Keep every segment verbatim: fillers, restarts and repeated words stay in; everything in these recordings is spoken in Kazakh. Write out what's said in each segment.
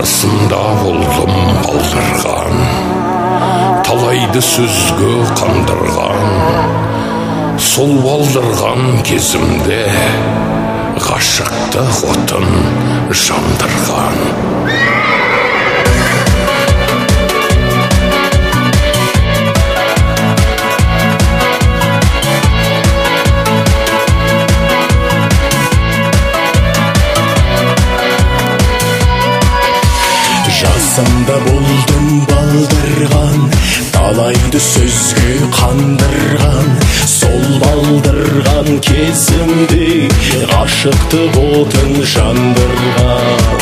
арасында болдым балдырған, талайды сөзге қандырған. Сол балдырған кезімде ғашықтық отын жандырған. Жасымда болдым балдырған, талайды сөзге қандырған. Сол балдырған кезімде ғашықтық отын жандырған.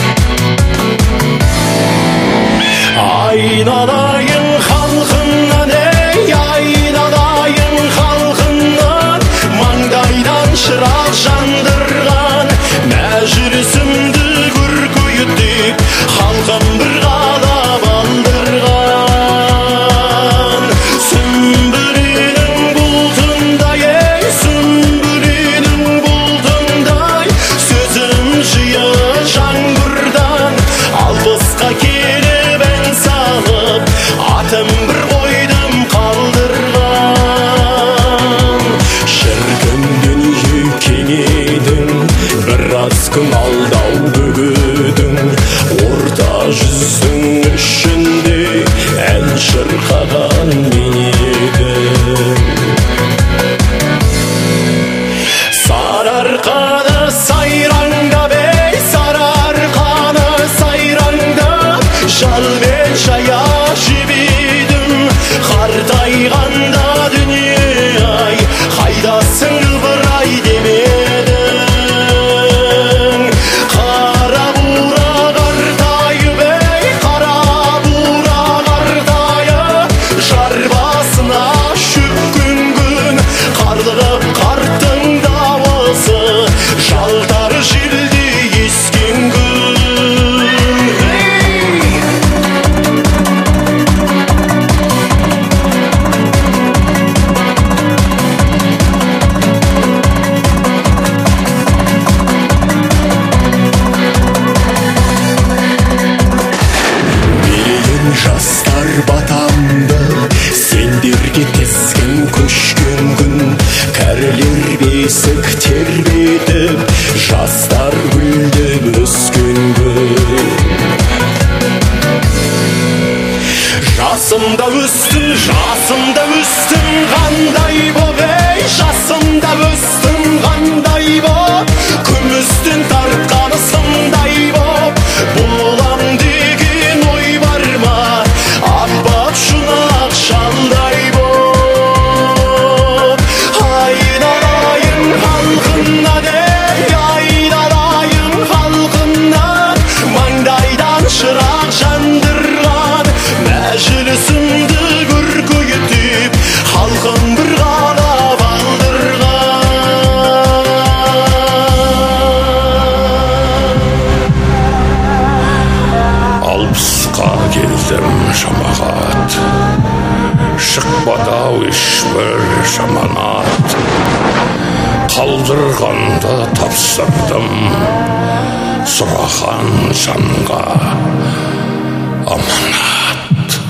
Айналайын халқымнан, ей айналайын халқымнан, маңдайдан шырақ жандырған. Мәжілісімді көркейтіп халқым бір қалап алдырған. Сүмбіленің бұлтындай, ей сүмбіленің бұлтындай, сөзім жиы жаңбырдан. Алпысқа келіп ән салып, атым бір қойдым қалдырған. Шіркін дүние кеңедің, біраз күн алдау бөгедің. Орта жүздің ішінде ән шырқаған мен едім. Сарыарқаны сайраңдап, ей сарыарқаны сайраңдап, жалмен жая жебедім. Қартайғанда дүние-ай, қайдасың ыбырай демедің. Қара бура қартайып, ей қара бура қартайып, жар басына шөккен күн, қарлығып қарттың дауысы, жалтар желде ескен күн. Берейін жастар батамды, сендерге тескен көшкен күн. Кәрілер бесік тербетіп, жастар гүлдеп өскен күн. Жасымда өстім, жасымда өстім, қандай боп, ей жасымда өстім, қандай боп, күмістен тартқан сымдай боп. Болам деген ой бар ма, аппақ шұнақ шалдай боп. Айналайын халқымнан, ей айналайын халқымнан, маңдайдан шырақ жандырған. Мәжілісімді көркейтіп халқым бір қалап алдырған. Алпысқа келдім жамағат, шықпады-ау ешбір жаманат. Қалдырғанды тапсырдым сұраған жанға аманат.